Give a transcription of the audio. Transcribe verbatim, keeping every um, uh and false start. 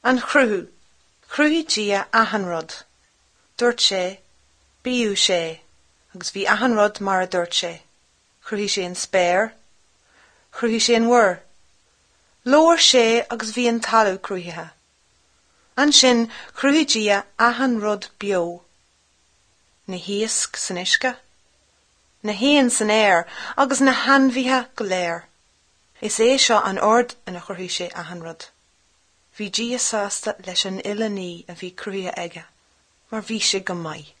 An chrúthú, chrúthí dia ahanrod. Dúirt sé, bíú sé, agus bhí ahanrod mar a dúirt sé. Chrúthí sé an spéir, chrúthí sé an mhuir. Lóir sé agus bhí an talú chrúthithe. An sin chrúthí dia ahanrod bio. Na hiasc san isce, na héan san air, agus na hanmhíthe go léir. Is é seo an ord ina chrúthí sé ahanrod. Bhí dia sásta leis an ilení a bhí cruthaithe aige, mar bhí sé go maith.